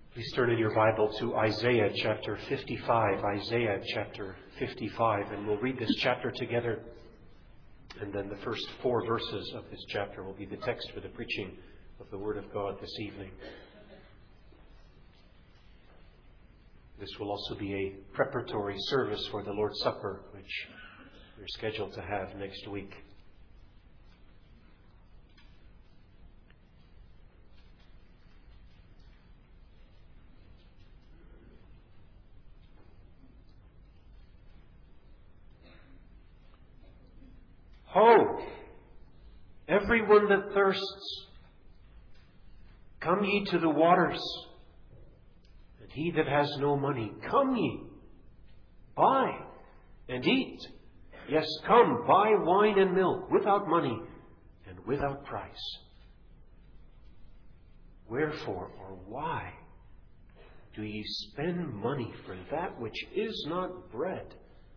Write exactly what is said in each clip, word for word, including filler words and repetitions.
Please turn in your Bible to Isaiah chapter fifty-five. Isaiah chapter fifty-five. And we'll read this chapter together. And then the first four verses of this chapter will be the text for the preaching of the Word of God this evening. This will also be a preparatory service for the Lord's Supper, which we're scheduled to have next week. Ho! Everyone that thirsts, come ye to the waters. And he that has no money, come ye, buy and eat. Yes, come, buy wine and milk without money and without price. Wherefore or why do ye spend money for that which is not bread,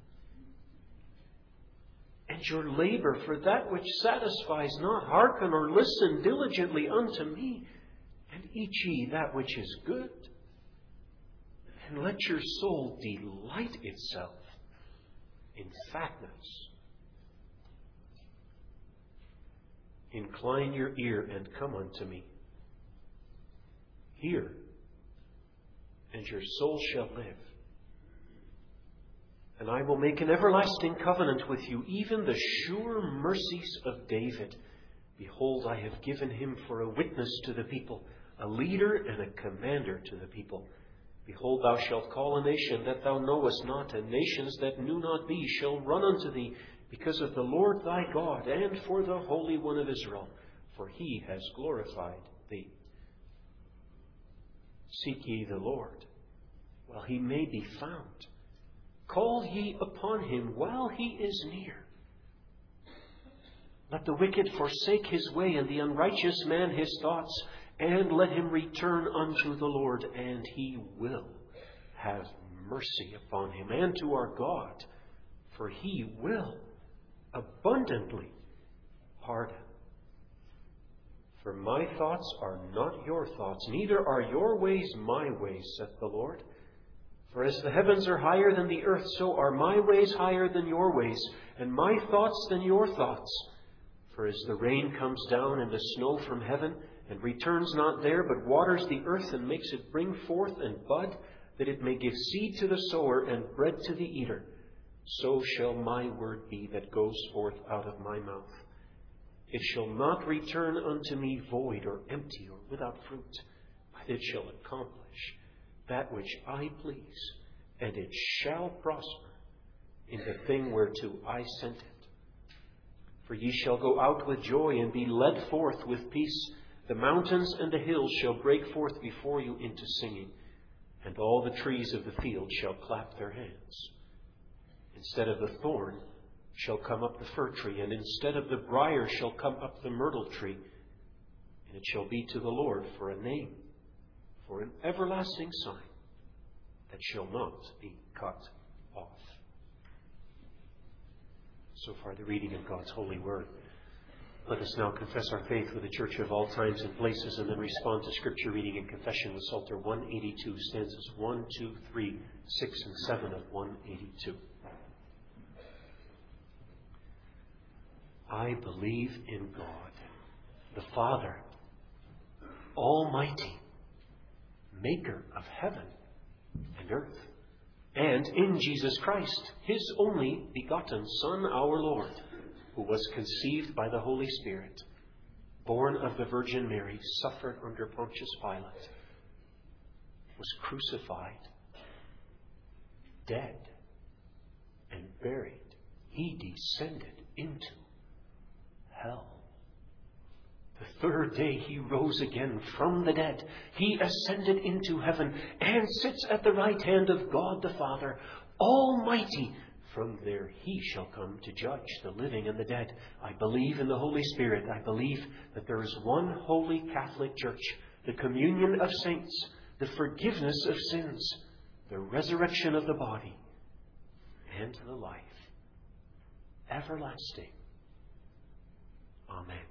and your labor for that which satisfies not? Hearken or listen diligently unto me, and eat ye that which is good. And let your soul delight itself in fatness. Incline your ear and come unto me. Hear, and your soul shall live. And I will make an everlasting covenant with you, even the sure mercies of David. Behold, I have given him for a witness to the people, a leader and a commander to the people. Behold, thou shalt call a nation that thou knowest not, and nations that knew not thee shall run unto thee, because of the Lord thy God, and for the Holy One of Israel, for he has glorified thee. Seek ye the Lord, while he may be found. Call ye upon him while he is near. Let the wicked forsake his way, and the unrighteous man his thoughts, and let him return unto the Lord, and he will have mercy upon him, and to our God, for he will abundantly pardon. For my thoughts are not your thoughts, neither are your ways my ways, saith the Lord. For as the heavens are higher than the earth, so are my ways higher than your ways, and my thoughts than your thoughts. For as the rain comes down and the snow from heaven, and returns not there, but waters the earth and makes it bring forth and bud, that it may give seed to the sower and bread to the eater, so shall my word be that goes forth out of my mouth. It shall not return unto me void or empty or without fruit, but it shall accomplish that which I please, and it shall prosper in the thing whereto I sent it. For ye shall go out with joy and be led forth with peace. The mountains and the hills shall break forth before you into singing, and all the trees of the field shall clap their hands. Instead of the thorn shall come up the fir tree, and instead of the briar shall come up the myrtle tree, and it shall be to the Lord for a name, for an everlasting sign that shall not be cut off. So far, the reading of God's holy word. Let us now confess our faith with the church of all times and places, and then respond to Scripture reading and confession with Psalter one eighty-two, stanzas one, two, three, six, and seven of one eighty-two. I believe in God, the Father, Almighty, maker of heaven and earth, and in Jesus Christ, his only begotten Son, our Lord, who was conceived by the Holy Spirit, born of the Virgin Mary, suffered under Pontius Pilate, was crucified, dead, and buried. He descended into hell. The third day he rose again from the dead. He ascended into heaven and sits at the right hand of God the Father, Almighty. From there he shall come to judge the living and the dead. I believe in the Holy Spirit. I believe that there is one holy Catholic Church, the communion of saints, the forgiveness of sins, the resurrection of the body, and the life everlasting. Amen.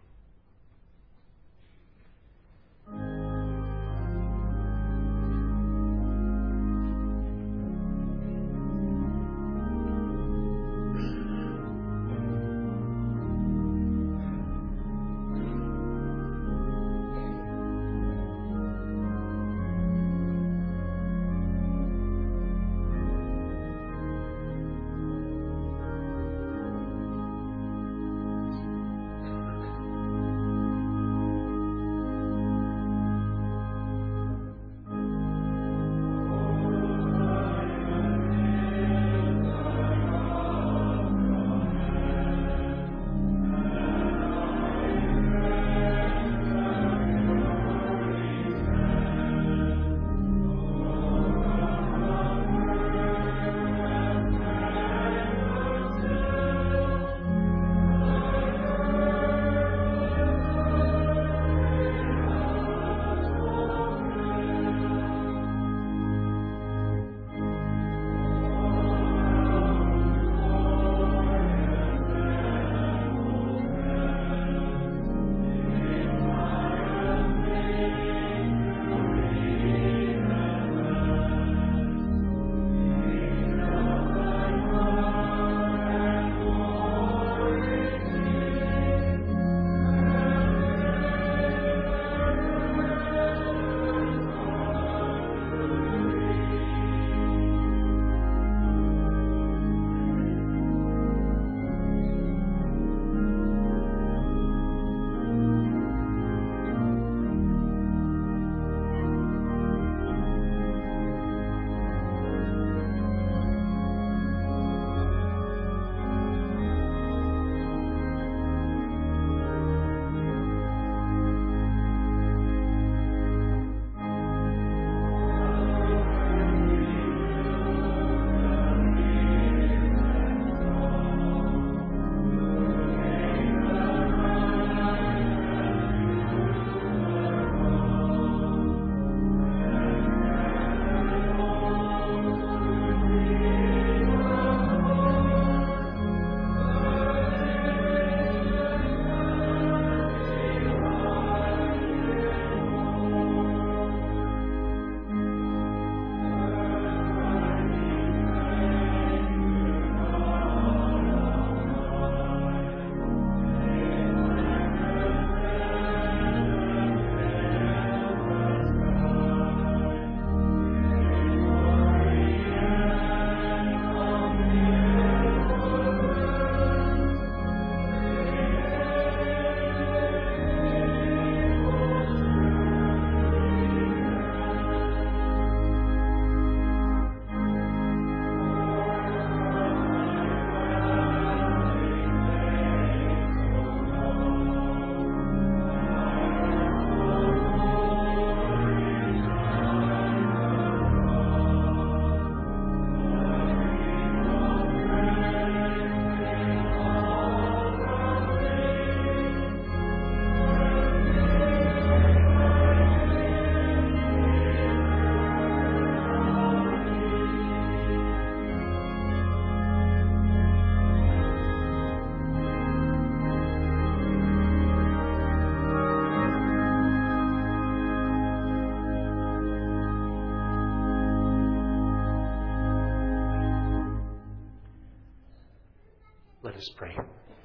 us pray.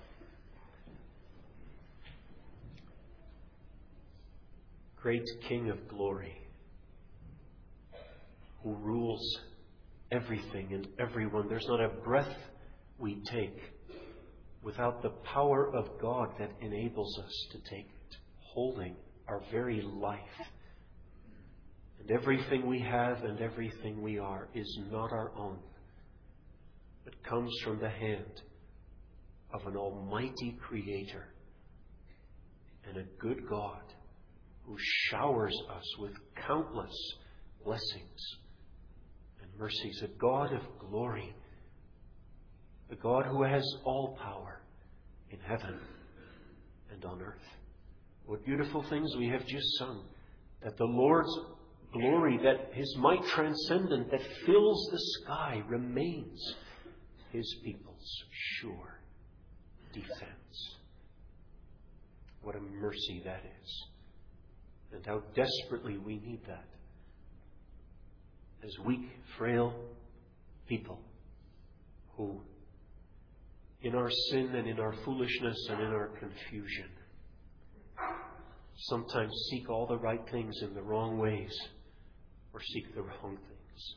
Great King of glory, who rules everything and everyone, there's not a breath we take without the power of God that enables us to take it, holding our very life. And everything we have and everything we are is not our own, but comes from the hand of an almighty Creator and a good God who showers us with countless blessings and mercies. A God of glory, a God who has all power in heaven and on earth. What beautiful things we have just sung, that the Lord's glory, that His might transcendent, that fills the sky, remains His people's sure defense. What a mercy that is. And how desperately we need that as weak, frail people who, in our sin and in our foolishness and in our confusion, sometimes seek all the right things in the wrong ways or seek the wrong things.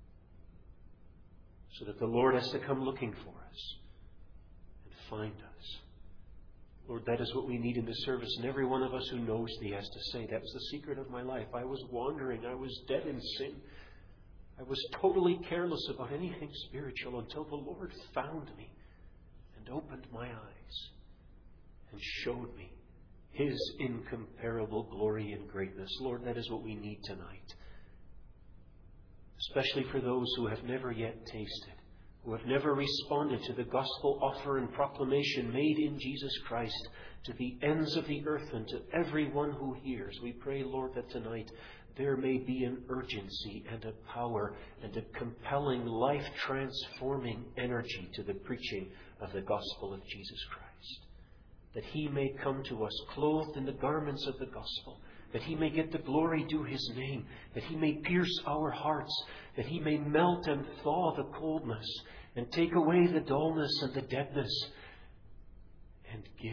So that the Lord has to come looking for us and find us. Lord, that is what we need in this service. And every one of us who knows Thee has to say, that was the secret of my life. I was wandering. I was dead in sin. I was totally careless about anything spiritual until the Lord found me and opened my eyes and showed me His incomparable glory and greatness. Lord, that is what we need tonight. Especially for those who have never yet tasted, who have never responded to the gospel offer and proclamation made in Jesus Christ to the ends of the earth and to everyone who hears. We pray, Lord, that tonight there may be an urgency and a power and a compelling, life-transforming energy to the preaching of the gospel of Jesus Christ. That He may come to us clothed in the garments of the gospel, that He may get the glory due His name, that He may pierce our hearts, that He may melt and thaw the coldness and take away the dullness and the deadness and give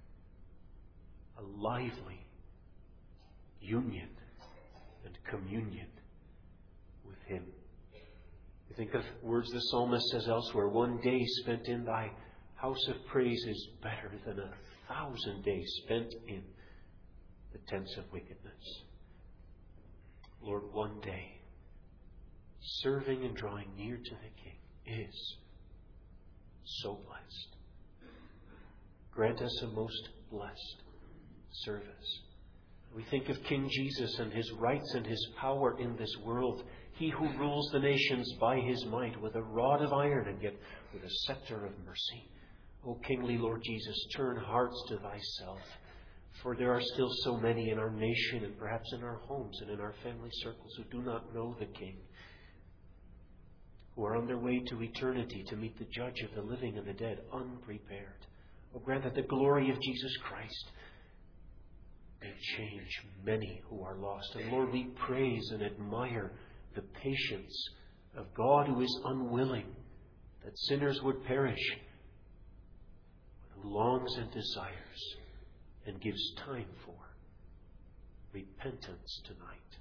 a lively union and communion with Him. We think of words the psalmist says elsewhere, one day spent in Thy house of praise is better than a thousand days spent in the tents of wickedness. Lord, one day, serving and drawing near to the King is so blessed. Grant us a most blessed service. We think of King Jesus and His rights and His power in this world. He who rules the nations by His might with a rod of iron and yet with a scepter of mercy. O kingly Lord Jesus, turn hearts to Thyself. For there are still so many in our nation and perhaps in our homes and in our family circles who do not know the King, who are on their way to eternity to meet the Judge of the living and the dead unprepared. O grant that the glory of Jesus Christ may change many who are lost. And Lord, we praise and admire the patience of God who is unwilling that sinners would perish, but who longs and desires and gives time for repentance tonight.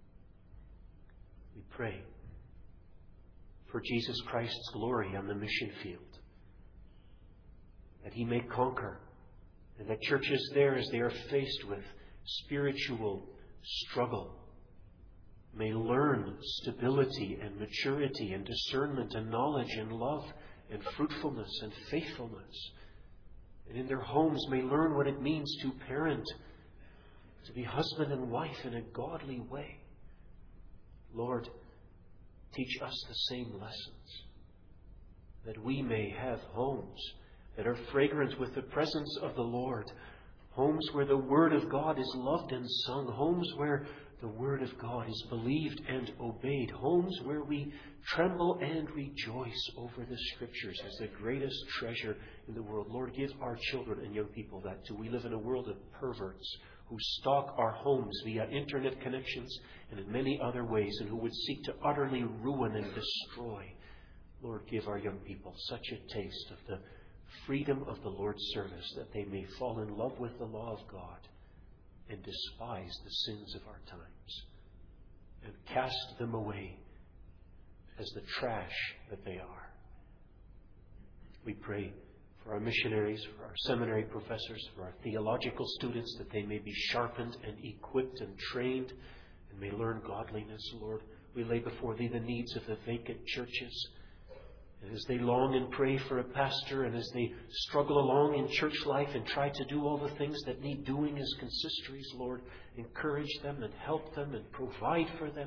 We pray for Jesus Christ's glory on the mission field, that He may conquer, and that churches there, as they are faced with spiritual struggle, may learn stability and maturity and discernment and knowledge and love and fruitfulness and faithfulness. And in their homes may learn what it means to parent, to be husband and wife in a godly way. Lord, teach us the same lessons, that we may have homes that are fragrant with the presence of the Lord, homes where the Word of God is loved and sung, homes where the Word of God is believed and obeyed, homes where we tremble and rejoice over the Scriptures as the greatest treasure in the world. Lord, give our children and young people that too. We live in a world of perverts who stalk our homes via internet connections and in many other ways, and who would seek to utterly ruin and destroy. Lord, give our young people such a taste of the freedom of the Lord's service, that they may fall in love with the law of God and despise the sins of our times and cast them away as the trash that they are. We pray for our missionaries, for our seminary professors, for our theological students, that they may be sharpened and equipped and trained and may learn godliness. Lord, we lay before Thee the needs of the vacant churches. And as they long and pray for a pastor, and as they struggle along in church life and try to do all the things that need doing as consistories, Lord, encourage them and help them and provide for them.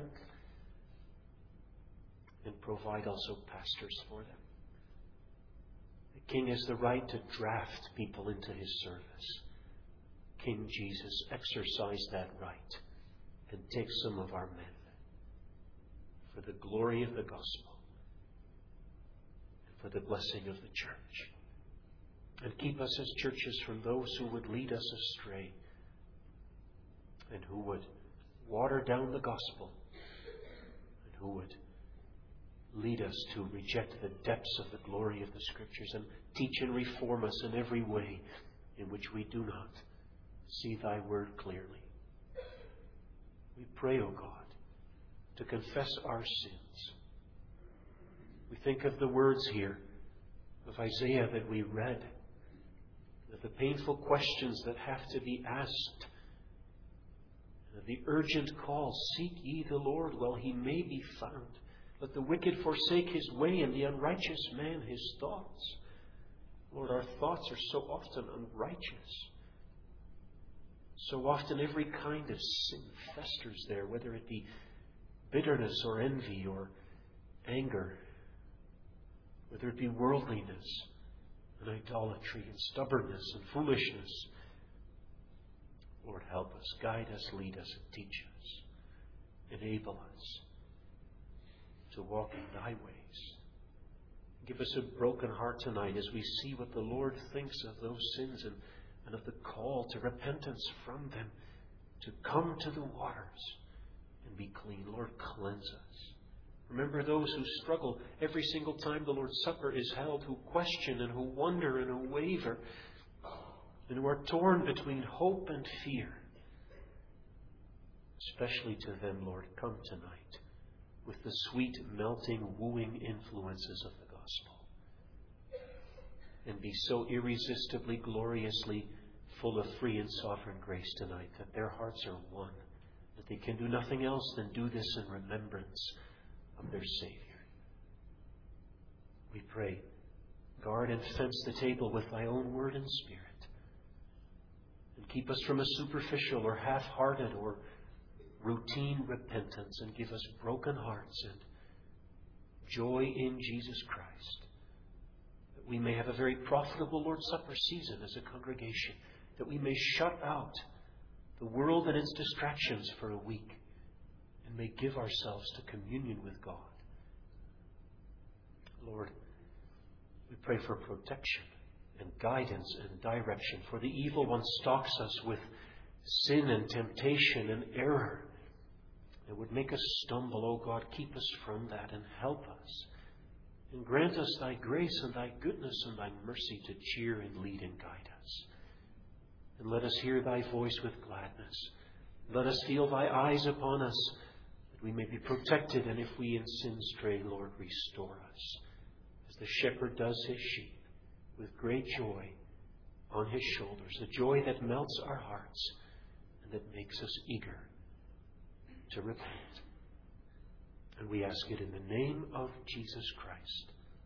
And provide also pastors for them. The King has the right to draft people into His service. King Jesus, exercise that right and take some of our men for the glory of the gospel and for the blessing of the church. And keep us as churches from those who would lead us astray and who would water down the gospel and who would lead us to reject the depths of the glory of the Scriptures, and teach and reform us in every way in which we do not see Thy word clearly. We pray, O God, to confess our sins. We think of the words here of Isaiah that we read, of the painful questions that have to be asked, and of the urgent call, seek ye the Lord while He may be found. Let the wicked forsake his way, and the unrighteous man his thoughts. Lord, our thoughts are so often unrighteous. So often every kind of sin festers there, whether it be bitterness or envy or anger, whether it be worldliness and idolatry and stubbornness and foolishness. Lord, help us, guide us, lead us, and teach us. Enable us to walk in Thy ways. Give us a broken heart tonight as we see what the Lord thinks of those sins and, and of the call to repentance from them, to come to the waters and be clean. Lord, cleanse us. Remember those who struggle every single time the Lord's Supper is held, who question and who wonder and who waver, and who are torn between hope and fear. Especially to them, Lord, come tonight with the sweet, melting, wooing influences of the gospel. And be so irresistibly, gloriously full of free and sovereign grace tonight that their hearts are one, that they can do nothing else than do this in remembrance of their Savior. We pray, guard and fence the table with Thy own word and Spirit, and keep us from a superficial or half-hearted or routine repentance, and give us broken hearts and joy in Jesus Christ, that we may have a very profitable Lord's Supper season as a congregation, that we may shut out the world and its distractions for a week and may give ourselves to communion with God. Lord, we pray for protection and guidance and direction, for the evil one stalks us with sin and temptation and error that would make us stumble. Oh God, keep us from that and help us. And grant us Thy grace and Thy goodness and Thy mercy to cheer and lead and guide us. And let us hear Thy voice with gladness. Let us feel Thy eyes upon us, that we may be protected. And if we in sin stray, Lord, restore us, as the shepherd does his sheep, with great joy on his shoulders, a joy that melts our hearts and that makes us eager to repent. And we ask it in the name of Jesus Christ.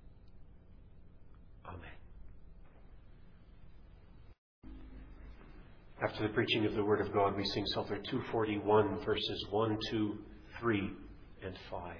Amen. After the preaching of the Word of God, we sing Psalter two forty-one, verses one, two, three, and five.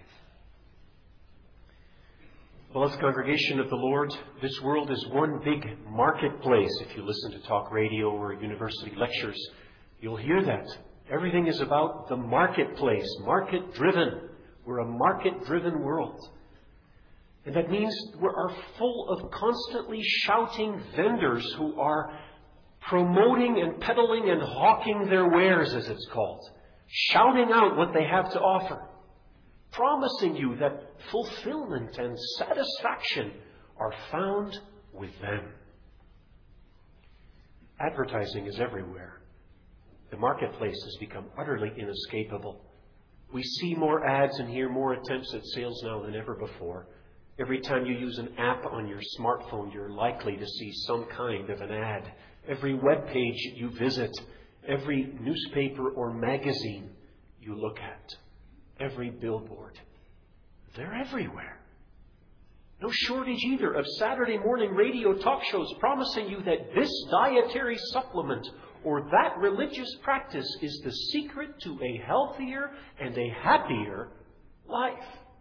Beloved congregation of the Lord, this world is one big marketplace. If you listen to talk radio or university lectures, you'll hear that. Everything is about the marketplace, market-driven. We're a market-driven world. And that means we are full of constantly shouting vendors who are promoting and peddling and hawking their wares, as it's called, shouting out what they have to offer, promising you that fulfillment and satisfaction are found with them. Advertising is everywhere. The marketplace has become utterly inescapable. We see more ads and hear more attempts at sales now than ever before. Every time you use an app on your smartphone, you're likely to see some kind of an ad. Every web page you visit, every newspaper or magazine you look at, every billboard, they're everywhere. No shortage either of Saturday morning radio talk shows promising you that this dietary supplement or that religious practice is the secret to a healthier and a happier life.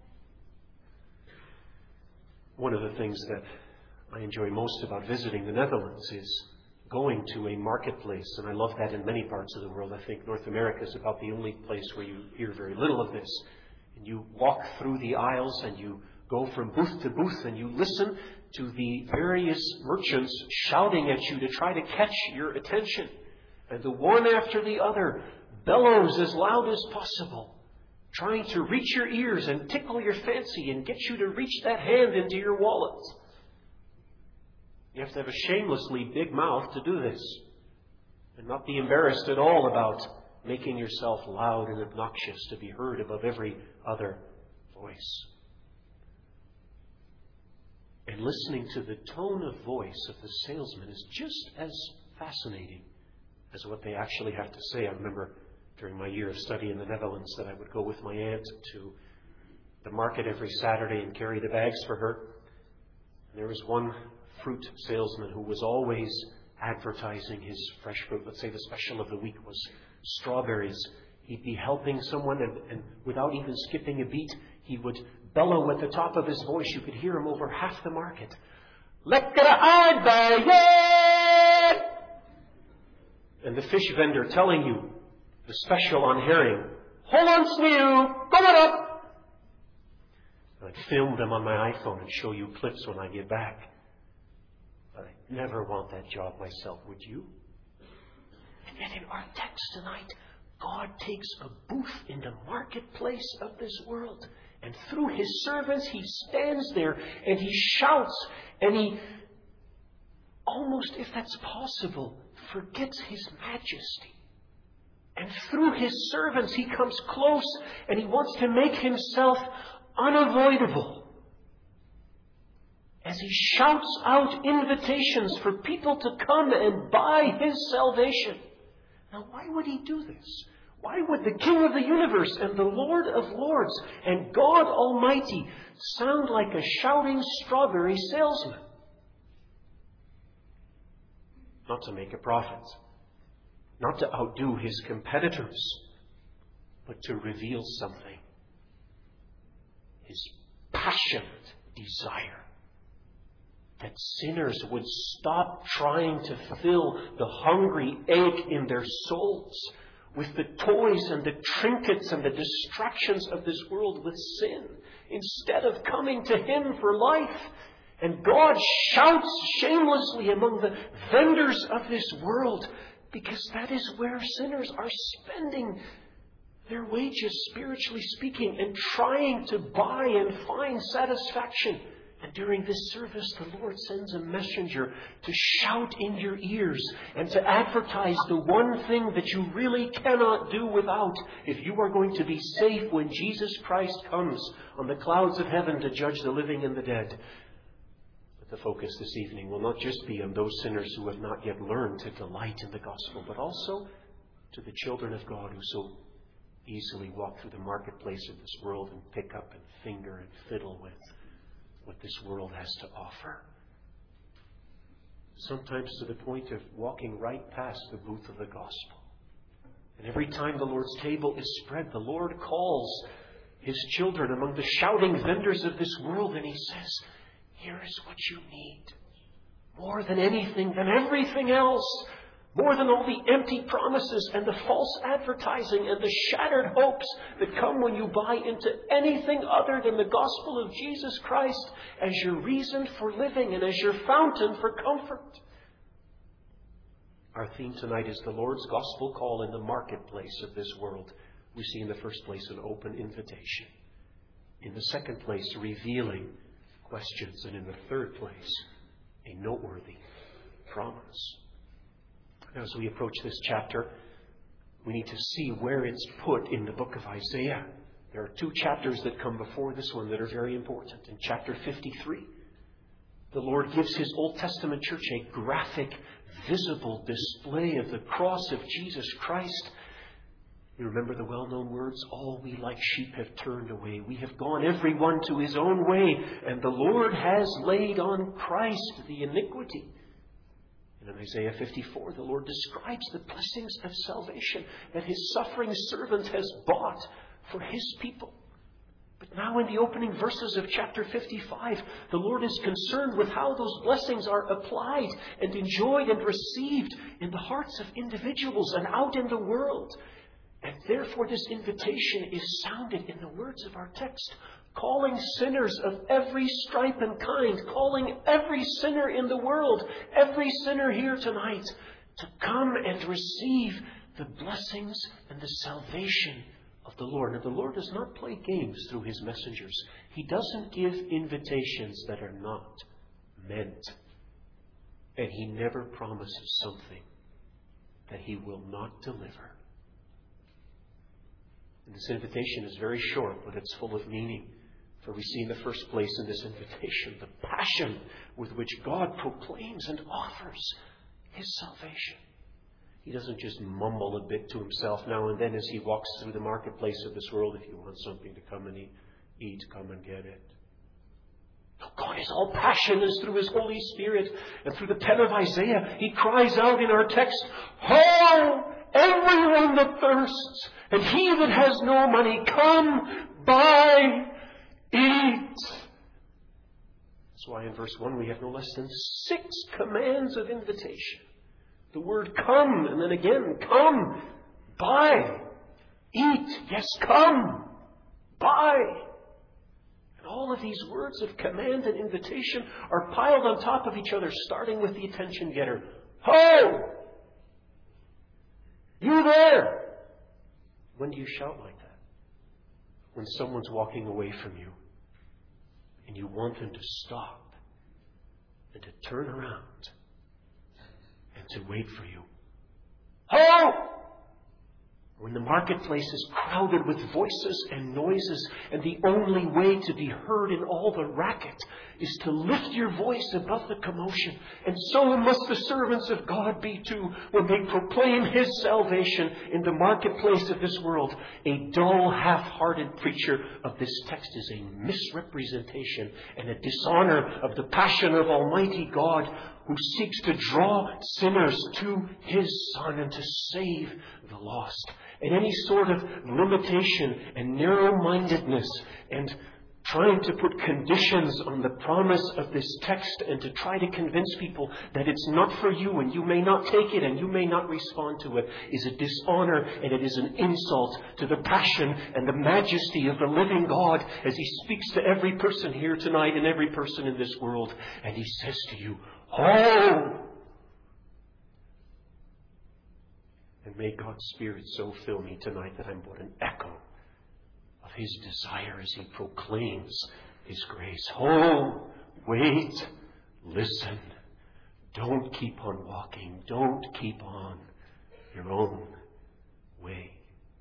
One of the things that I enjoy most about visiting the Netherlands is going to a marketplace, and I love that in many parts of the world. I think North America is about the only place where you hear very little of this. And you walk through the aisles and you go from booth to booth and you listen to the various merchants shouting at you to try to catch your attention. And the one after the other bellows as loud as possible, trying to reach your ears and tickle your fancy and get you to reach that hand into your wallet. You have to have a shamelessly big mouth to do this and not be embarrassed at all about making yourself loud and obnoxious to be heard above every other voice. And listening to the tone of voice of the salesman is just as fascinating as what they actually have to say. I remember during my year of study in the Netherlands that I would go with my aunt to the market every Saturday and carry the bags for her. And there was one fruit salesman who was always advertising his fresh fruit. Let's say the special of the week was strawberries. He'd be helping someone, and, and without even skipping a beat, he would bellow at the top of his voice. You could hear him over half the market. Lekkere aardbeien! And the fish vendor telling you the special on herring. Holland sneeuw, kom maar op! I'd film them on my iPhone and show you clips when I get back. But I'd never want that job myself, would you? And yet in our text tonight, God takes a booth in the marketplace of this world. And through His servants, He stands there and He shouts and He, almost if that's possible, forgets His majesty. And through His servants, He comes close and He wants to make Himself unavoidable. As He shouts out invitations for people to come and buy His salvation. Now, why would He do this? Why would the King of the universe and the Lord of lords and God Almighty sound like a shouting strawberry salesman? Not to make a profit, not to outdo His competitors, but to reveal something. His passionate desire that sinners would stop trying to fill the hungry ache in their souls with the toys and the trinkets and the distractions of this world with sin, instead of coming to Him for life. And God shouts shamelessly among the vendors of this world, because that is where sinners are spending their wages, spiritually speaking, and trying to buy and find satisfaction. And during this service, the Lord sends a messenger to shout in your ears and to advertise the one thing that you really cannot do without if you are going to be safe when Jesus Christ comes on the clouds of heaven to judge the living and the dead. But the focus this evening will not just be on those sinners who have not yet learned to delight in the gospel, but also to the children of God who so easily walk through the marketplace of this world and pick up and finger and fiddle with what this world has to offer. Sometimes to the point of walking right past the booth of the gospel. And every time the Lord's table is spread, the Lord calls His children among the shouting vendors of this world, and He says, here is what you need. More than anything, than everything else. More than all the empty promises and the false advertising and the shattered hopes that come when you buy into anything other than the gospel of Jesus Christ as your reason for living and as your fountain for comfort. Our theme tonight is the Lord's gospel call in the marketplace of this world. We see in the first place an open invitation. In the second place, revealing questions. And in the third place, a noteworthy promise. As we approach this chapter, we need to see where it's put in the book of Isaiah. There are two chapters that come before this one that are very important. In chapter fifty-three, the Lord gives His Old Testament church a graphic, visible display of the cross of Jesus Christ. You remember the well-known words, all we like sheep have turned away. We have gone every one to his own way, and the Lord has laid on Christ the iniquity. And in Isaiah fifty-four, the Lord describes the blessings of salvation that His suffering servant has bought for His people. But now in the opening verses of chapter fifty-five, the Lord is concerned with how those blessings are applied and enjoyed and received in the hearts of individuals and out in the world. And therefore this invitation is sounded in the words of our text, calling sinners of every stripe and kind, calling every sinner in the world, every sinner here tonight, to come and receive the blessings and the salvation of the Lord. Now, the Lord does not play games through His messengers. He doesn't give invitations that are not meant. And He never promises something that He will not deliver. And this invitation is very short, but it's full of meaning. For we see in the first place in this invitation the passion with which God proclaims and offers His salvation. He doesn't just mumble a bit to Himself now and then as He walks through the marketplace of this world. If you want something to come and eat, come and get it. No, God is all passion is through His Holy Spirit. And through the pen of Isaiah, He cries out in our text, "Ho, everyone that thirsts, and he that has no money, come, buy, eat." That's why in verse one we have no less than six commands of invitation. The word come, and then again, come, buy, eat. Yes, come, buy. And all of these words of command and invitation are piled on top of each other, starting with the attention getter. Ho! You there! When do you shout like that? When someone's walking away from you and you want them to stop and to turn around and to wait for you. Ho! When the marketplace is crowded with voices and noises, and the only way to be heard in all the racket is to lift your voice above the commotion. And so must the servants of God be too when they proclaim His salvation in the marketplace of this world. A dull, half-hearted preacher of this text is a misrepresentation and a dishonor of the passion of Almighty God, who seeks to draw sinners to His Son and to save the lost. And any sort of limitation and narrow-mindedness and trying to put conditions on the promise of this text and to try to convince people that it's not for you and you may not take it and you may not respond to it is a dishonor, and it is an insult to the passion and the majesty of the living God as He speaks to every person here tonight and every person in this world. And He says to you, "Oh!" And may God's Spirit so fill me tonight that I'm but an echo of His desire as He proclaims His grace. Oh, wait, listen. Don't keep on walking. Don't keep on your own way.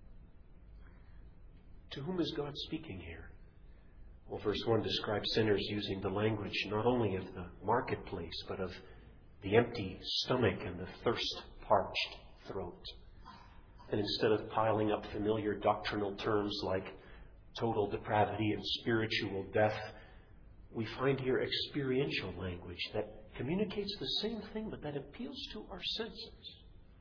To whom is God speaking here? Well, verse one describes sinners using the language not only of the marketplace, but of the empty stomach and the thirst-parched throat. And instead of piling up familiar doctrinal terms like total depravity and spiritual death, we find here experiential language that communicates the same thing, but that appeals to our senses.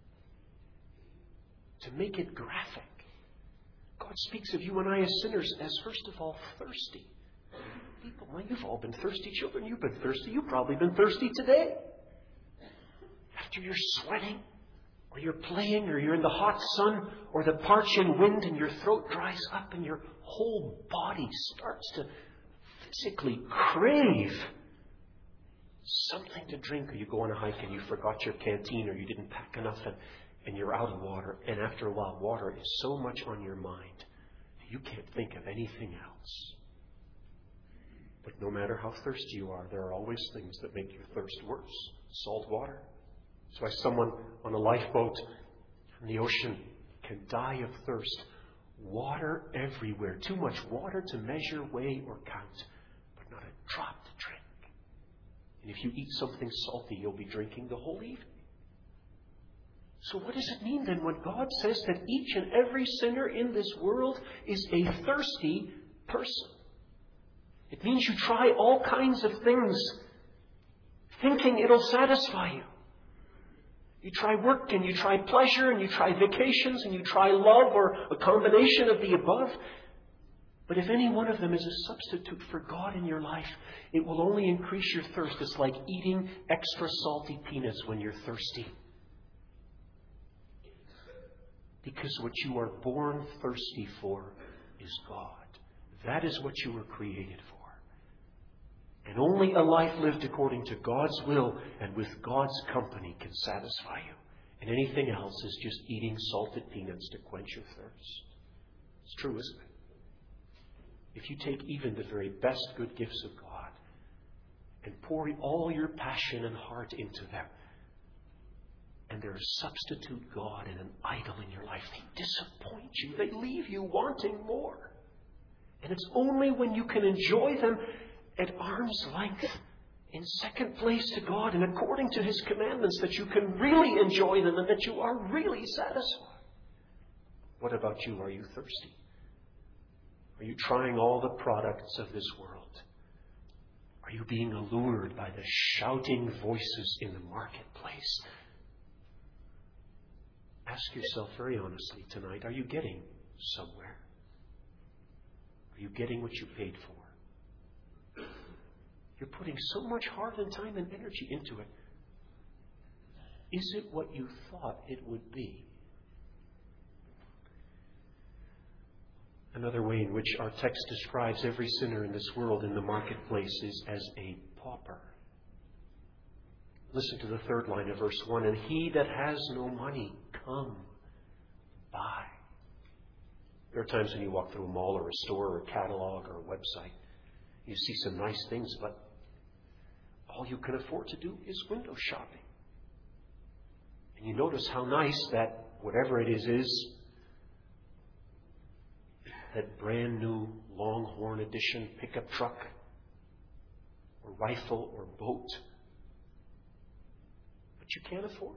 To make it graphic, God speaks of you and I as sinners as, first of all, thirsty. People, well, you've all been thirsty children. You've been thirsty. You've probably been thirsty today. After you're sweating, or you're playing, or you're in the hot sun, or the parching wind, and your throat dries up, and your whole body starts to physically crave something to drink, or you go on a hike and you forgot your canteen, or you didn't pack enough, and, and you're out of water. And after a while, water is so much on your mind that you can't think of anything else. But no matter how thirsty you are, there are always things that make your thirst worse. Salt water, That's why someone on a lifeboat in the ocean can die of thirst. Water everywhere. Too much water to measure, weigh, or count, but not a drop to drink. And if you eat something salty, you'll be drinking the whole evening. So what does it mean then when God says that each and every sinner in this world is a thirsty person? It means you try all kinds of things thinking it'll satisfy you. You try work and you try pleasure and you try vacations and you try love or a combination of the above. But if any one of them is a substitute for God in your life, it will only increase your thirst. It's like eating extra salty peanuts when you're thirsty. Because what you are born thirsty for is God. That is what you were created for. And only a life lived according to God's will and with God's company can satisfy you. And anything else is just eating salted peanuts to quench your thirst. It's true, isn't it? If you take even the very best good gifts of God and pour all your passion and heart into them, and they're a substitute God and an idol in your life, they disappoint you. They leave you wanting more. And it's only when you can enjoy them at arm's length, in second place to God and according to His commandments, that you can really enjoy them and that you are really satisfied. What about you? Are you thirsty? Are you trying all the products of this world? Are you being allured by the shouting voices in the marketplace? Ask yourself very honestly tonight, are you getting somewhere? Are you getting what you paid for? You're putting so much heart and time and energy into it. Is it what you thought it would be? Another way in which our text describes every sinner in this world in the marketplace is as a pauper. Listen to the third line of verse one. And he that has no money, come, buy. There are times when you walk through a mall or a store or a catalog or a website. You see some nice things, but all you can afford to do is window shopping. And you notice how nice that whatever it is is, that brand new Longhorn edition pickup truck or rifle or boat. But you can't afford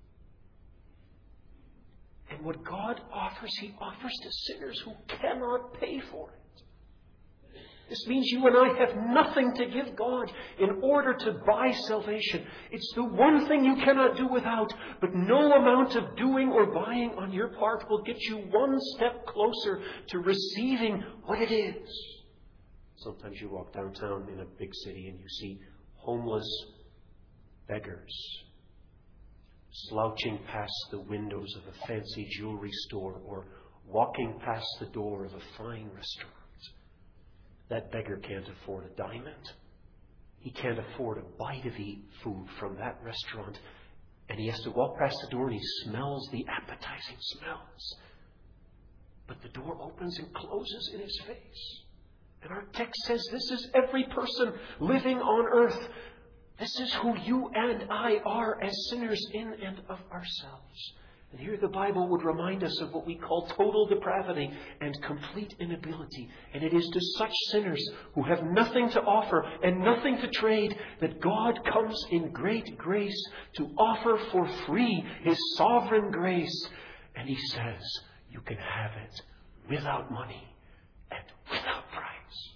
it. And what God offers, He offers to sinners who cannot pay for it. This means you and I have nothing to give God in order to buy salvation. It's the one thing you cannot do without, but no amount of doing or buying on your part will get you one step closer to receiving what it is. Sometimes you walk downtown in a big city and you see homeless beggars slouching past the windows of a fancy jewelry store or walking past the door of a fine restaurant. That beggar can't afford a diamond. He can't afford a bite of eat food from that restaurant. And he has to walk past the door and he smells the appetizing smells. But the door opens and closes in his face. And our text says this is every person living on earth. This is who you and I are as sinners in and of ourselves. And here the Bible would remind us of what we call total depravity and complete inability. And it is to such sinners who have nothing to offer and nothing to trade that God comes in great grace to offer for free His sovereign grace. And He says, you can have it without money and without price.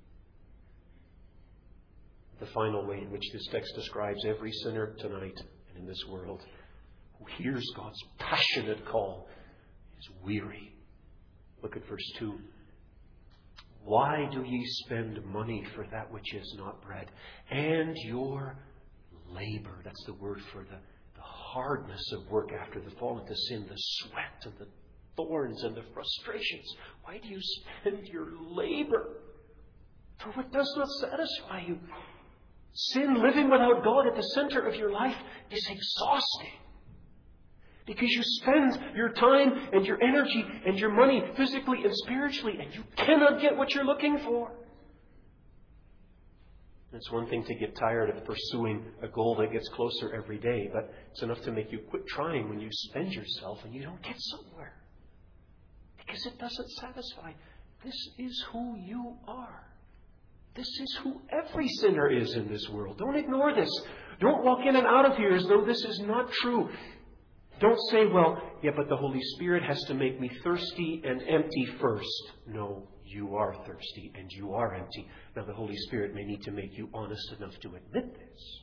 The final way in which this text describes every sinner tonight and in this world who hears God's passionate call is weary. Look at verse two. Why do ye spend money for that which is not bread? And your labor, that's the word for the, the hardness of work after the fall into sin, the sweat and the thorns and the frustrations. Why do you spend your labor for what does not satisfy you? Sin, living without God at the center of your life, is exhausting. Because you spend your time and your energy and your money physically and spiritually, and you cannot get what you're looking for. It's one thing to get tired of pursuing a goal that gets closer every day, but it's enough to make you quit trying when you spend yourself and you don't get somewhere. Because it doesn't satisfy. This is who you are. This is who every sinner is in this world. Don't ignore this. Don't walk in and out of here as though this is not true. Don't say, well, yeah, but the Holy Spirit has to make me thirsty and empty first. No, you are thirsty and you are empty. Now, the Holy Spirit may need to make you honest enough to admit this.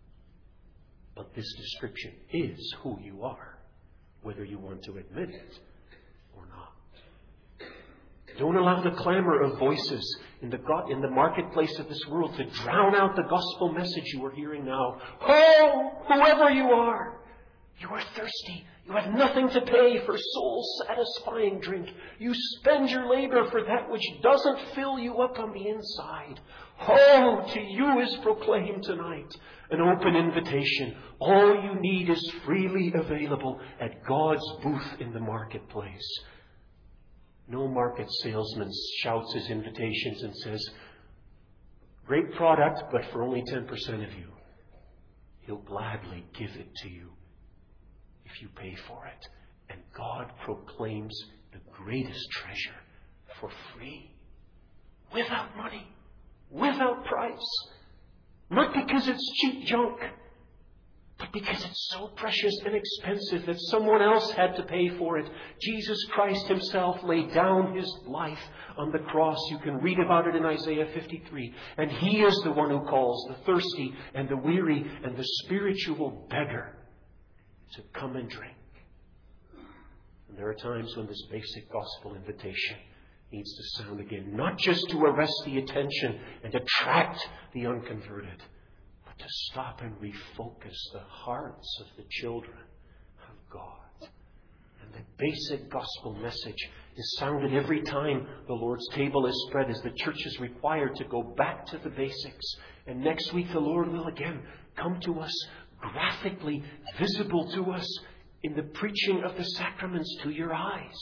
But this description is who you are, whether you want to admit it or not. Don't allow the clamor of voices in the God, in the marketplace of this world to drown out the gospel message you are hearing now. Oh, whoever you are, you are thirsty. You have nothing to pay for soul-satisfying drink. You spend your labor for that which doesn't fill you up on the inside. Oh, to you is proclaimed tonight an open invitation. All you need is freely available at God's booth in the marketplace. No market salesman shouts his invitations and says, great product, but for only ten percent of you. He'll gladly give it to you if you pay for it. And God proclaims the greatest treasure for free, without money, without price. Not because it's cheap junk, but because it's so precious and expensive that someone else had to pay for it. Jesus Christ himself laid down his life on the cross. You can read about it in Isaiah fifty-three. And he is the one who calls the thirsty and the weary and the spiritual beggar to come and drink. And there are times when this basic gospel invitation needs to sound again, not just to arrest the attention and attract the unconverted, to stop and refocus the hearts of the children of God. And the basic gospel message is sounded every time the Lord's table is spread, as the church is required to go back to the basics. And next week the Lord will again come to us graphically, visible to us in the preaching of the sacraments to your eyes,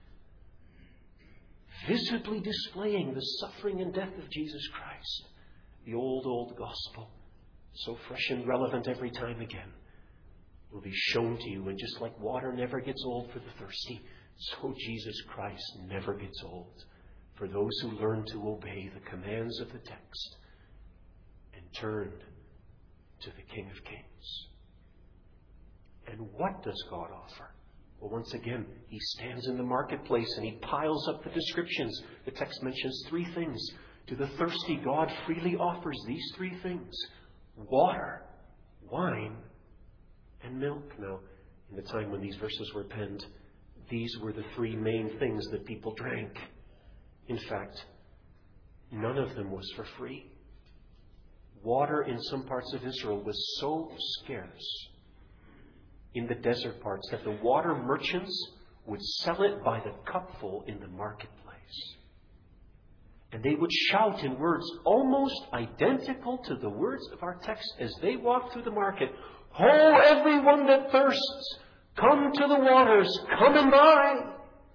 visibly displaying the suffering and death of Jesus Christ. The old, old gospel, so fresh and relevant every time again, will be shown to you. And just like water never gets old for the thirsty, so Jesus Christ never gets old for those who learn to obey the commands of the text and turn to the King of Kings. And what does God offer? Well, once again, he stands in the marketplace and he piles up the descriptions. The text mentions three things. To the thirsty, God freely offers these three things: water, wine, and milk. Now, in the time when these verses were penned, these were the three main things that people drank. In fact, none of them was for free. Water in some parts of Israel was so scarce in the desert parts that the water merchants would sell it by the cupful in the marketplace. And they would shout in words almost identical to the words of our text as they walked through the market, "Ho, everyone that thirsts, come to the waters, come and buy."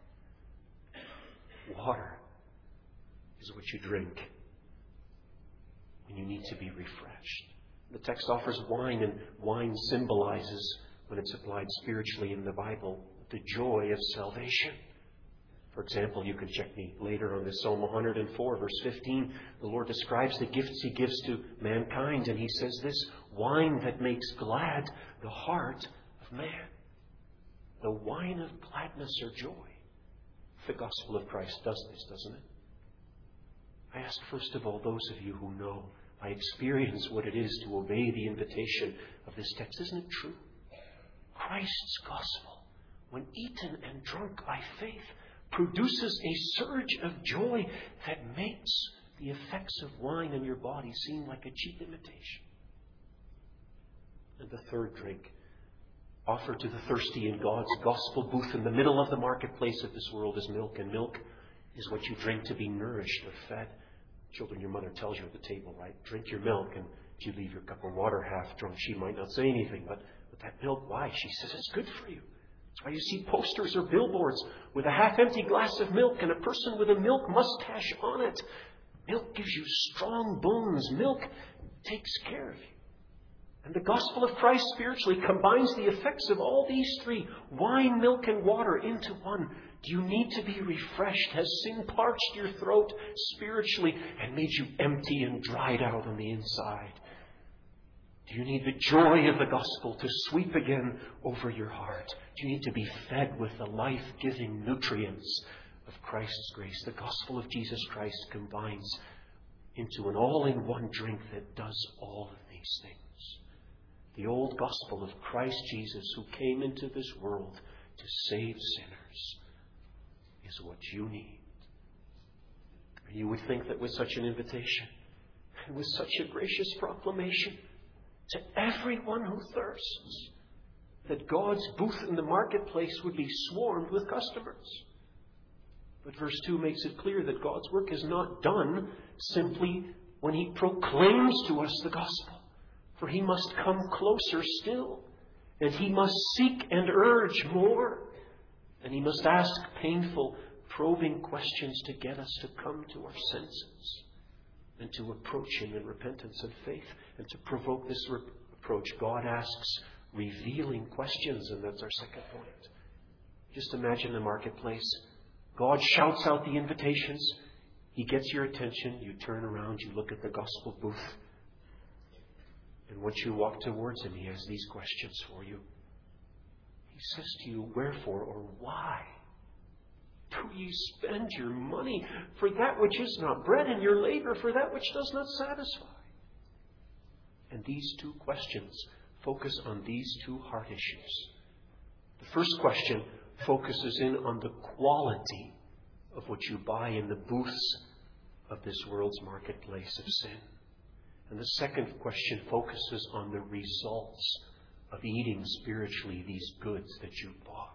Water is what you drink when you need to be refreshed. The text offers wine, and wine symbolizes, when it's applied spiritually in the Bible, the joy of salvation. For example, you can check me later on this Psalm one hundred four, verse fifteen. The Lord describes the gifts he gives to mankind, and he says this: wine that makes glad the heart of man. The wine of gladness or joy. The gospel of Christ does this, doesn't it? I ask first of all those of you who know by experience what it is to obey the invitation of this text. Isn't it true? Christ's gospel, when eaten and drunk by faith, produces a surge of joy that makes the effects of wine in your body seem like a cheap imitation. And the third drink, offered to the thirsty in God's gospel booth in the middle of the marketplace of this world, is milk. And milk is what you drink to be nourished or fed. Children, your mother tells you at the table, right? Drink your milk, and if you leave your cup of water half drunk, she might not say anything. But with that milk, why? She says it's good for you. That's why you see posters or billboards with a half-empty glass of milk and a person with a milk mustache on it. Milk gives you strong bones. Milk takes care of you. And the gospel of Christ spiritually combines the effects of all these three, wine, milk, and water, into one. Do you need to be refreshed? Has sin parched your throat spiritually and made you empty and dried out on the inside? Do you need the joy of the gospel to sweep again over your heart? Do you need to be fed with the life-giving nutrients of Christ's grace? The gospel of Jesus Christ combines into an all-in-one drink that does all of these things. The old gospel of Christ Jesus, who came into this world to save sinners, is what you need. And you would think that with such an invitation and with such a gracious proclamation to everyone who thirsts, that God's booth in the marketplace would be swarmed with customers. But verse two makes it clear that God's work is not done simply when He proclaims to us the gospel. For He must come closer still, and He must seek and urge more, and He must ask painful, probing questions to get us to come to our senses and to approach Him in repentance and faith. And to provoke this re- approach, God asks revealing questions, and that's our second point. Just imagine the marketplace. God shouts out the invitations. He gets your attention. You turn around, you look at the gospel booth. And once you walk towards Him, He has these questions for you. He says to you, wherefore or why do ye spend your money for that which is not bread, and your labor for that which does not satisfy? And these two questions focus on these two heart issues. The first question focuses in on the quality of what you buy in the booths of this world's marketplace of sin. And the second question focuses on the results of eating spiritually these goods that you bought.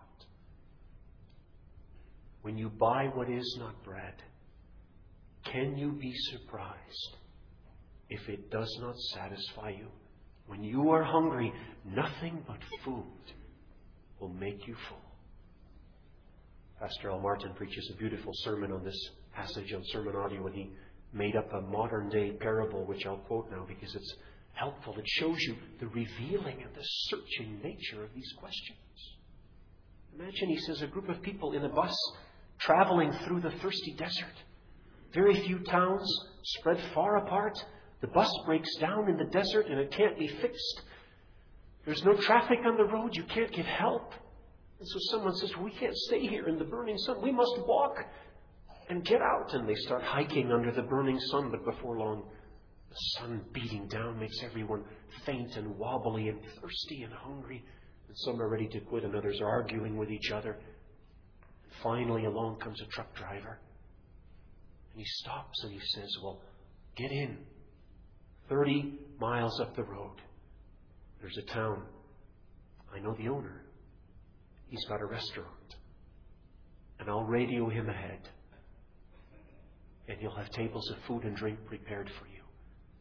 When you buy what is not bread, can you be surprised if it does not satisfy you? When you are hungry, nothing but food will make you full. Pastor Al Martin preaches a beautiful sermon on this passage on Sermon Audio, and he made up a modern-day parable, which I'll quote now because it's helpful. It shows you the revealing and the searching nature of these questions. Imagine, he says, a group of people in a bus traveling through the thirsty desert. Very few towns spread far apart. The bus breaks down in the desert and it can't be fixed. There's no traffic on the road. You can't get help. And so someone says, well, we can't stay here in the burning sun. We must walk and get out. And they start hiking under the burning sun. But before long, the sun beating down makes everyone faint and wobbly and thirsty and hungry. And some are ready to quit and others are arguing with each other. And finally, along comes a truck driver. And he stops and he says, well, get in. Thirty miles up the road, there's a town. I know the owner. He's got a restaurant. And I'll radio him ahead. And he'll have tables of food and drink prepared for you.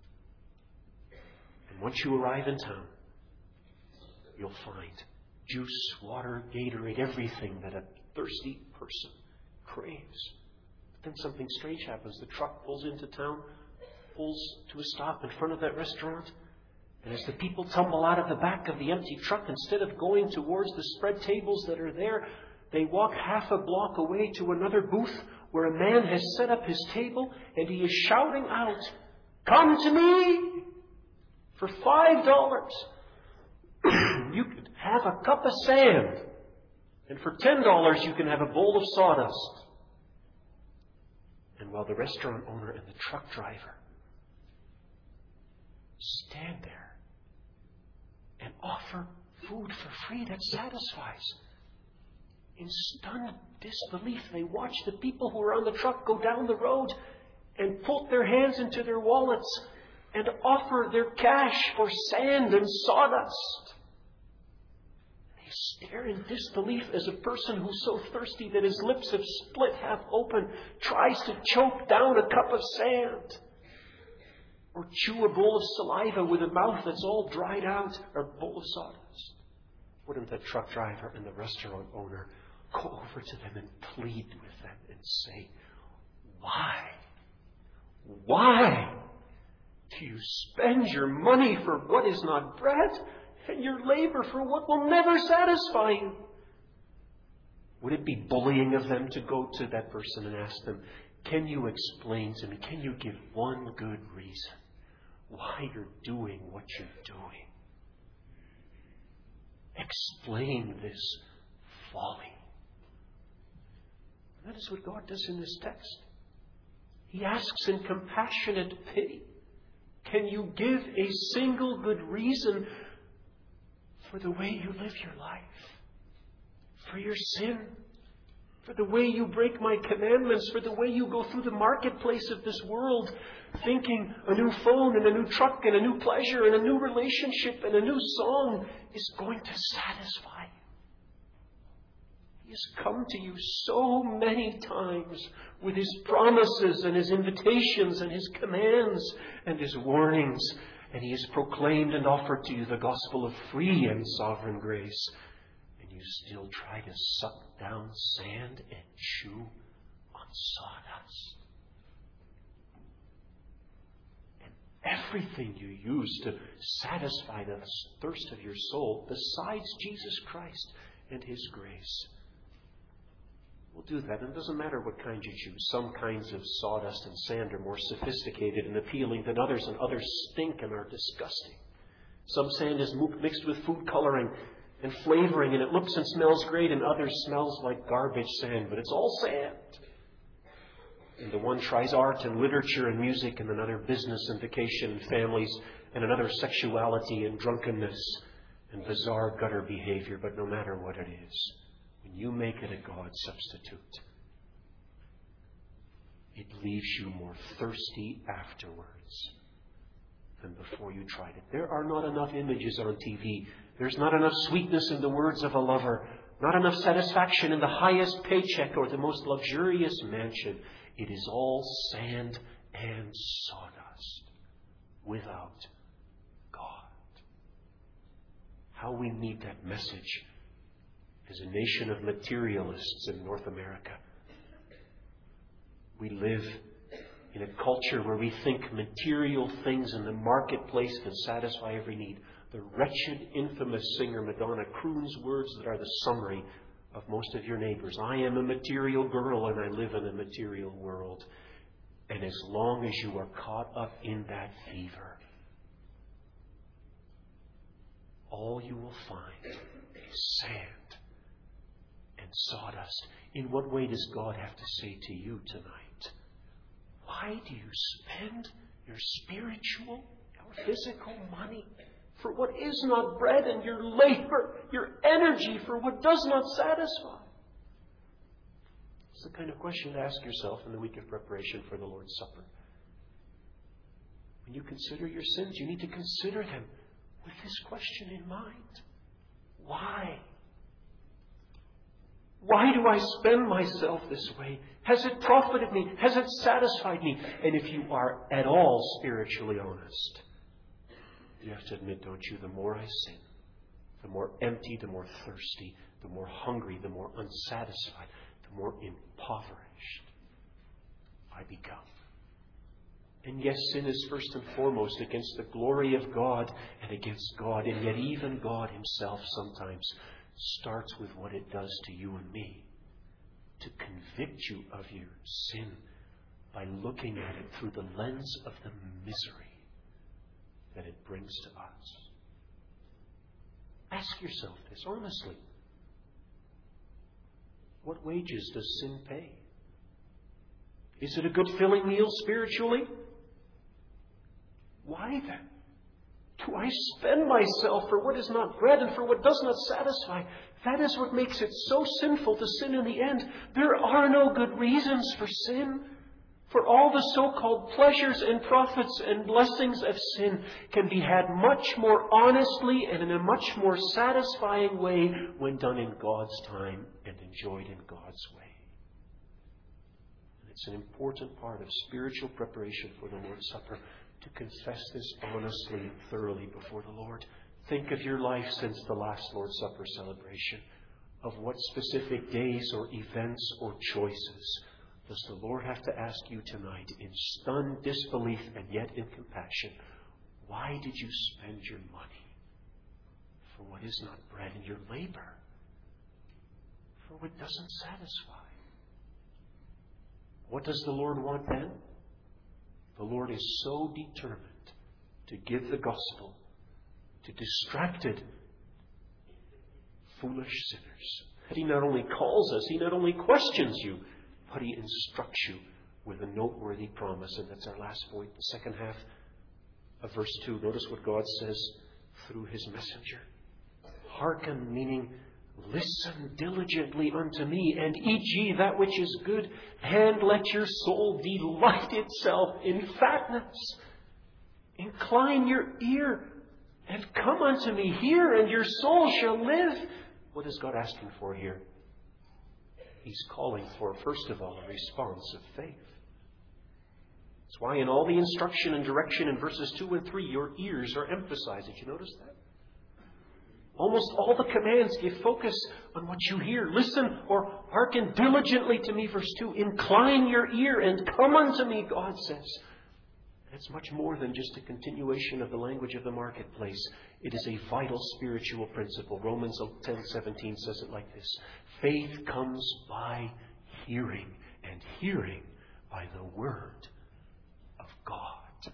And once you arrive in town, you'll find juice, water, Gatorade, everything that a thirsty person craves. But then something strange happens. The truck pulls into town, pulls to a stop in front of that restaurant. And as the people tumble out of the back of the empty truck, instead of going towards the spread tables that are there, they walk half a block away to another booth where a man has set up his table and he is shouting out, come to me for five dollars. You could have a cup of sand. And for ten dollars you can have a bowl of sawdust. And while the restaurant owner and the truck driver stand there and offer food for free that satisfies. In stunned disbelief, they watch the people who are on the truck go down the road and put their hands into their wallets and offer their cash for sand and sawdust. They stare in disbelief as a person who's so thirsty that his lips have split half open tries to choke down a cup of sand. Or chew a bowl of saliva with a mouth that's all dried out, or a bowl of sawdust. Wouldn't the truck driver and the restaurant owner go over to them and plead with them and say, why? Why Do you spend your money for what is not bread, and your labor for what will never satisfy you? Would it be bullying of them to go to that person and ask them, can you explain to me, can you give one good reason why you're doing what you're doing? Explain this folly. That is what God does in this text. He asks in compassionate pity, can you give a single good reason for the way you live your life? For your sin? For the way you break my commandments? For the way you go through the marketplace of this world thinking a new phone and a new truck and a new pleasure and a new relationship and a new song is going to satisfy you? He has come to you so many times with His promises and His invitations and His commands and His warnings. And He has proclaimed and offered to you the gospel of free and sovereign grace. And you still try to suck down sand and chew on sawdust. And everything you use to satisfy the thirst of your soul, besides Jesus Christ and His grace, will do that. And it doesn't matter what kind you choose. Some kinds of sawdust and sand are more sophisticated and appealing than others, and others stink and are disgusting. Some sand is mixed with food coloring and flavoring, and it looks and smells great, and others smells like garbage sand, but it's all sand. And the one tries art and literature and music, and another business and vacation and families, and another sexuality and drunkenness and bizarre gutter behavior. But no matter what it is, when you make it a God substitute, it leaves you more thirsty afterwards than before you tried it. There are not enough images on T V. There's not enough sweetness in the words of a lover. Not enough satisfaction in the highest paycheck or the most luxurious mansion. It is all sand and sawdust without God. How we need that message as a nation of materialists in North America. We live in a culture where we think material things in the marketplace can satisfy every need. The wretched, infamous singer Madonna croons words that are the summary of most of your neighbors. I am a material girl and I live in a material world. And as long as you are caught up in that fever, all you will find is sand and sawdust. In what way does God have to say to you tonight? Why do you spend your spiritual or physical money for what is not bread, and your labor, your energy for what does not satisfy? It's the kind of question to ask yourself in the week of preparation for the Lord's Supper. When you consider your sins, you need to consider them with this question in mind. Why? Why do I spend myself this way? Has it profited me? Has it satisfied me? And if you are at all spiritually honest, you have to admit, don't you, the more I sin, the more empty, the more thirsty, the more hungry, the more unsatisfied, the more impoverished I become. And yes, sin is first and foremost against the glory of God and against God. And yet even God Himself sometimes starts with what it does to you and me, to convict you of your sin by looking at it through the lens of the misery that it brings to us. Ask yourself this honestly. What wages does sin pay? Is it a good filling meal spiritually? Why then do I spend myself for what is not bread and for what does not satisfy? That is what makes it so sinful to sin in the end. There are no good reasons for sin. For all the so-called pleasures and profits and blessings of sin can be had much more honestly and in a much more satisfying way when done in God's time and enjoyed in God's way. And it's an important part of spiritual preparation for the Lord's Supper to confess this honestly and thoroughly before the Lord. Think of your life since the last Lord's Supper celebration, of what specific days or events or choices does the Lord have to ask you tonight in stunned disbelief and yet in compassion, why did you spend your money for what is not bread and your labor for what doesn't satisfy? What does the Lord want then? The Lord is so determined to give the gospel to distracted, foolish sinners that He not only calls us, He not only questions you, but He instructs you with a noteworthy promise. And that's our last point, the second half of verse two. Notice what God says through His messenger. Hearken, meaning listen diligently unto me, and eat ye that which is good, and let your soul delight itself in fatness. Incline your ear and come unto me. Hear, and your soul shall live. What is God asking for here? He's calling for, first of all, a response of faith. That's why in all the instruction and direction in verses two and three, your ears are emphasized. Did you notice that? Almost all the commands give focus on what you hear. Listen or hearken diligently to me, verse two. Incline your ear and come unto me, God says. It's much more than just a continuation of the language of the marketplace. It is a vital spiritual principle. Romans ten seventeen says it like this. Faith comes by hearing, and hearing by the word of God.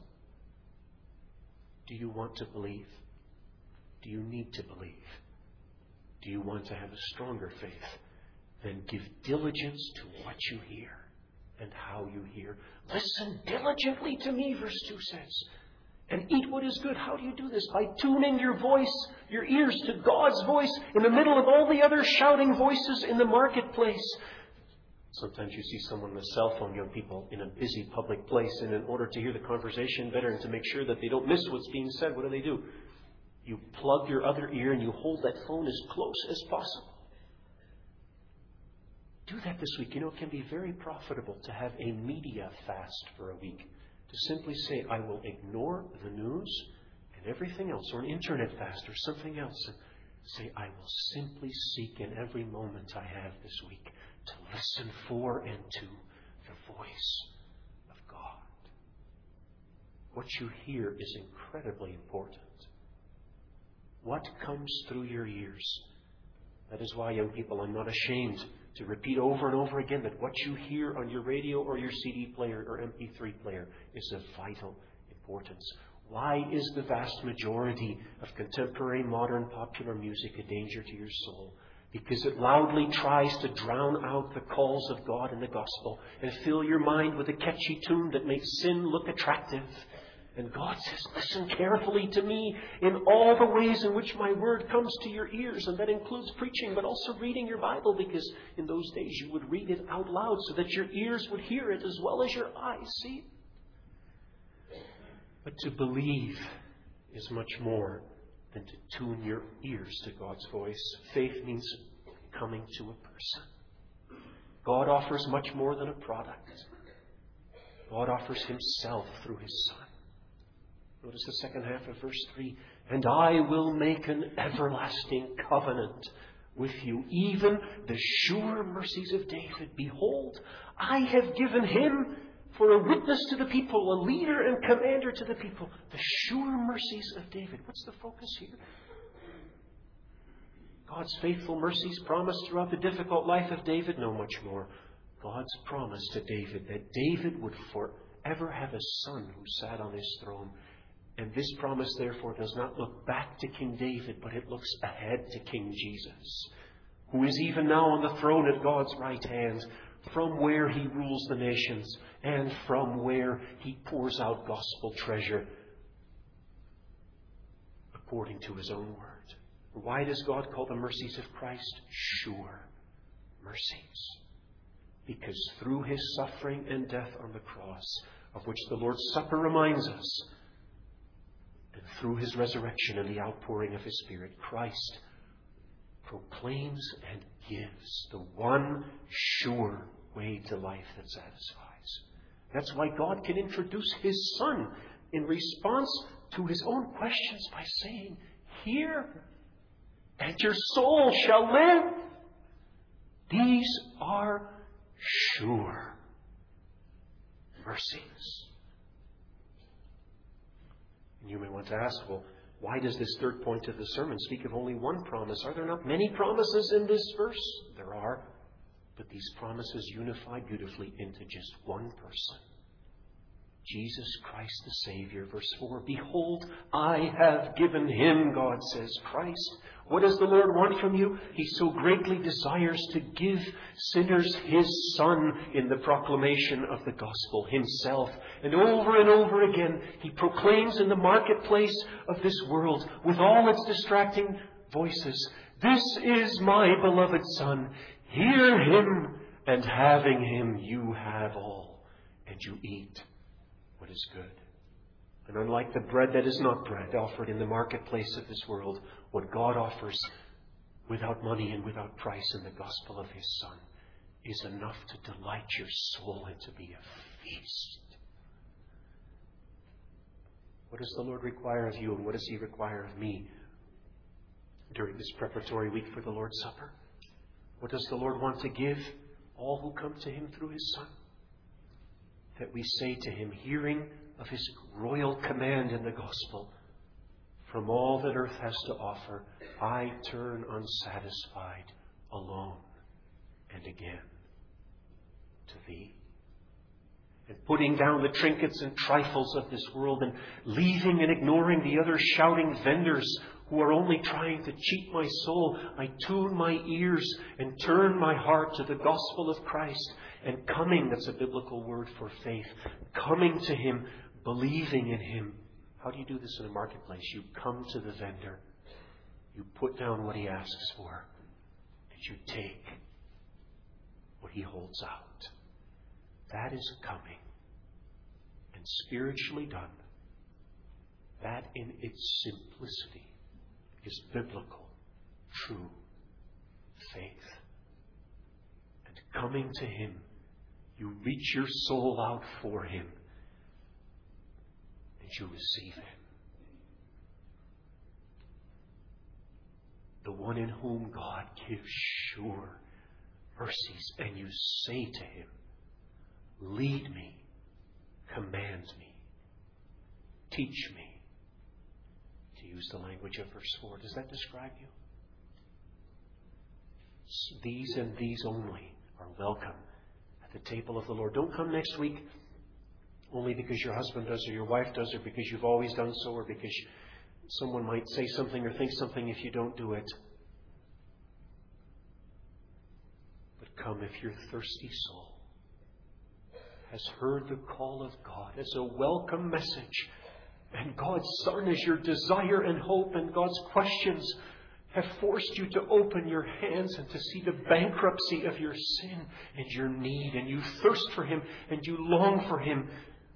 Do you want to believe? Do you need to believe? Do you want to have a stronger faith? Then give diligence to what you hear and how you hear. Listen diligently to me, verse two says, and eat what is good. How do you do this? By tuning your voice, your ears to God's voice in the middle of all the other shouting voices in the marketplace. Sometimes you see someone with a cell phone, young people, in a busy public place, and in order to hear the conversation better and to make sure that they don't miss what's being said, what do they do? You plug your other ear and you hold that phone as close as possible. Do that this week. You know, it can be very profitable to have a media fast for a week. To simply say, I will ignore the news and everything else, or an internet fast or something else. And say, I will simply seek in every moment I have this week to listen for and to the voice of God. What you hear is incredibly important. What comes through your ears? That is why, young people, I'm not ashamed to repeat over and over again that what you hear on your radio or your C D player or M P three player is of vital importance. Why is the vast majority of contemporary modern popular music a danger to your soul? Because it loudly tries to drown out the calls of God in the gospel and fill your mind with a catchy tune that makes sin look attractive. And God says, listen carefully to me in all the ways in which my word comes to your ears. And that includes preaching, but also reading your Bible, because in those days you would read it out loud so that your ears would hear it as well as your eyes see it. But to believe is much more than to tune your ears to God's voice. Faith means coming to a person. God offers much more than a product. God offers Himself through His Son. Notice the second half of verse three. And I will make an everlasting covenant with you, even the sure mercies of David. Behold, I have given him for a witness to the people, a leader and commander to the people. The sure mercies of David. What's the focus here? God's faithful mercies promised throughout the difficult life of David? No, much more. God's promise to David that David would forever have a son who sat on his throne. And this promise, therefore, does not look back to King David, but it looks ahead to King Jesus, who is even now on the throne at God's right hand, from where He rules the nations and from where He pours out gospel treasure according to His own word. Why does God call the mercies of Christ sure mercies? Because through His suffering and death on the cross, of which the Lord's Supper reminds us, and through His resurrection and the outpouring of His Spirit, Christ proclaims and gives the one sure way to life that satisfies. That's why God can introduce His Son in response to His own questions by saying, hear, and your soul shall live. These are sure mercies. And you may want to ask, well, why does this third point of the sermon speak of only one promise? Are there not many promises in this verse? There are. But these promises unify beautifully into just one person. Jesus Christ the Savior. Verse four, behold, I have given him, God says, Christ. What does the Lord want from you? He so greatly desires to give sinners his Son in the proclamation of the gospel himself. And over and over again, he proclaims in the marketplace of this world, with all its distracting voices, this is my beloved Son. Hear him, and having him, you have all, and you eat what is good. And unlike the bread that is not bread offered in the marketplace of this world, what God offers without money and without price in the gospel of his Son is enough to delight your soul and to be a feast. What does the Lord require of you, and what does he require of me during this preparatory week for the Lord's Supper? What does the Lord want to give all who come to him through his Son? That we say to him, hearing of his royal command in the gospel, from all that earth has to offer, I turn unsatisfied, alone, and again to thee. And putting down the trinkets and trifles of this world and leaving and ignoring the other shouting vendors who are only trying to cheat my soul, I tune my ears and turn my heart to the gospel of Christ. And coming, that's a biblical word for faith, coming to him, believing in him. How do you do this in a marketplace? You come to the vendor, you put down what he asks for, and you take what he holds out. That is coming. And spiritually done, that in its simplicity is biblical, true faith. And coming to him, you reach your soul out for him, and you receive him. The one in whom God gives sure mercies, and you say to him, lead me, command me, teach me. To use the language of verse four, does that describe you? These and these only are welcome at the table of the Lord. Don't come next week only because your husband does or your wife does or because you've always done so or because someone might say something or think something if you don't do it. But come if your thirsty soul has heard the call of God as a welcome message, and God's Son is your desire and hope, and God's questions have forced you to open your hands and to see the bankruptcy of your sin and your need, and you thirst for him and you long for him.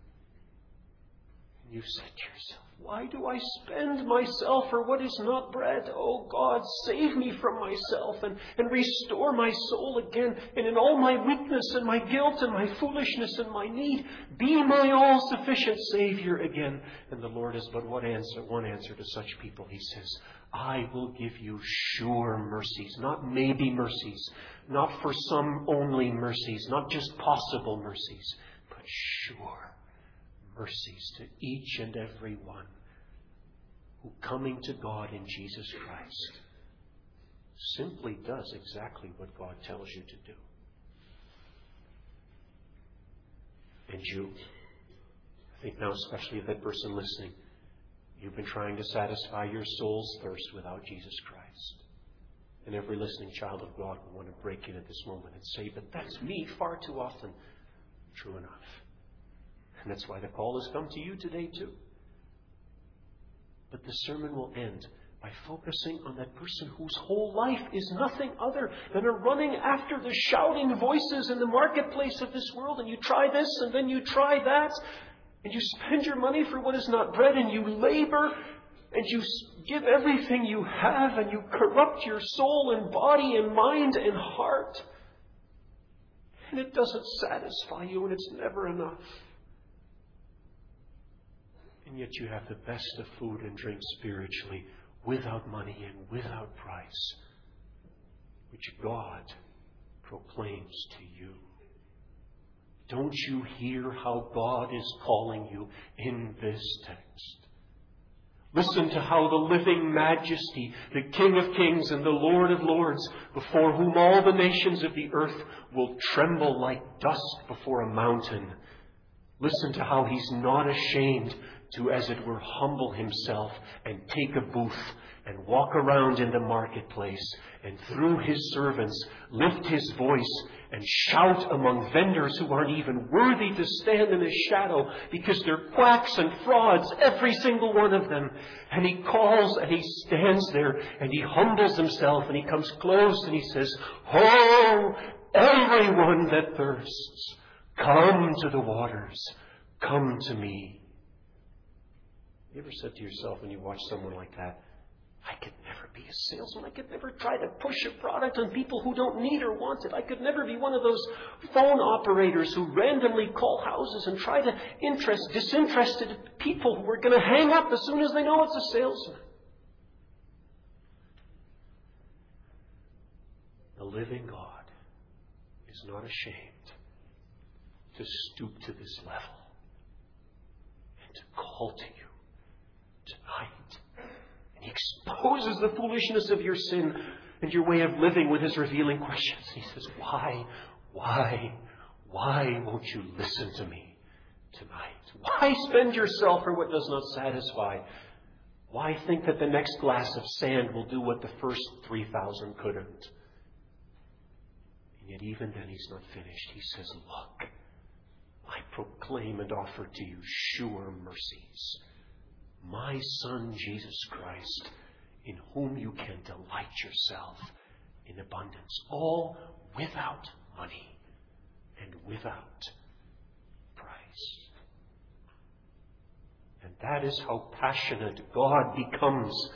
And you've said to yourself, why do I spend myself for what is not bread? Oh God, save me from myself and, and restore my soul again. And in all my weakness and my guilt and my foolishness and my need, be my all-sufficient Savior again. And the Lord has but one answer, one answer to such people. He says, I will give you sure mercies, not maybe mercies, not for some only mercies, not just possible mercies, but sure mercies to each and every one who, coming to God in Jesus Christ, simply does exactly what God tells you to do. And you, I think now especially that person listening, you've been trying to satisfy your soul's thirst without Jesus Christ. And every listening child of God will want to break in at this moment and say, but that's me far too often. True enough. And that's why the call has come to you today too. But the sermon will end by focusing on that person whose whole life is nothing other than a running after the shouting voices in the marketplace of this world. And you try this and then you try that. And you spend your money for what is not bread, and you labor and you give everything you have, and you corrupt your soul and body and mind and heart. And it doesn't satisfy you, and it's never enough. And yet you have the best of food and drink spiritually, without money and without price, which God proclaims to you. Don't you hear how God is calling you in this text? Listen to how the living majesty, the King of kings and the Lord of lords, before whom all the nations of the earth will tremble like dust before a mountain. Listen to how he's not ashamed to, as it were, humble himself and take a booth and walk around in the marketplace and through his servants lift his voice and shout among vendors who aren't even worthy to stand in his shadow because they're quacks and frauds, every single one of them. And he calls and he stands there and he humbles himself and he comes close and he says, "Oh, everyone that thirsts, come to the waters, come to me." You ever said to yourself when you watch someone like that, I could never be a salesman. I could never try to push a product on people who don't need or want it. I could never be one of those phone operators who randomly call houses and try to interest disinterested people who are going to hang up as soon as they know it's a salesman. The living God is not ashamed to stoop to this level and to call to you tonight. And he exposes the foolishness of your sin and your way of living with his revealing questions. He says, why, why, why won't you listen to me tonight? Why spend yourself for what does not satisfy? Why think that the next glass of sand will do what the first three thousand couldn't? And yet even then he's not finished. He says, look, I proclaim and offer to you sure mercies. My Son, Jesus Christ, in whom you can delight yourself in abundance, all without money and without price. And that is how passionate God becomes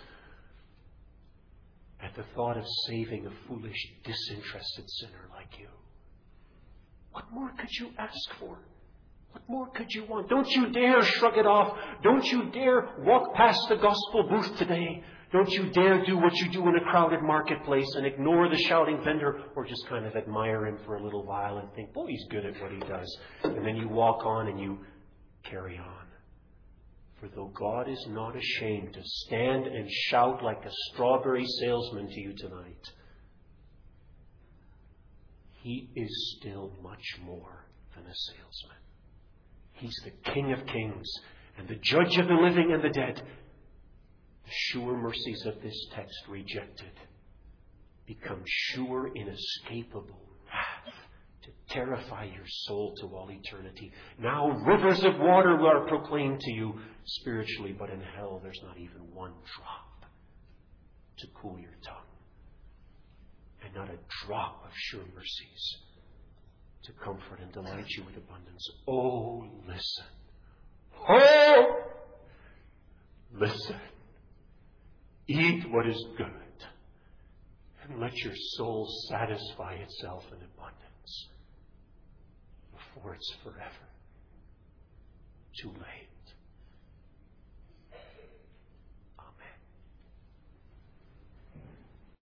at the thought of saving a foolish, disinterested sinner like you. What more could you ask for? What more could you want? Don't you dare shrug it off. Don't you dare walk past the gospel booth today. Don't you dare do what you do in a crowded marketplace and ignore the shouting vendor or just kind of admire him for a little while and think, boy, he's good at what he does. And then you walk on and you carry on. For though God is not ashamed to stand and shout like a strawberry salesman to you tonight, he is still much more than a salesman. He's the King of kings and the judge of the living and the dead. The sure mercies of this text rejected become sure, inescapable wrath to terrify your soul to all eternity. Now rivers of water are proclaimed to you spiritually, but in hell there's not even one drop to cool your tongue. And not a drop of sure mercies to comfort and delight you with abundance. Oh, listen. Oh, listen. Eat what is good, and let your soul satisfy itself in abundance before it's forever too late.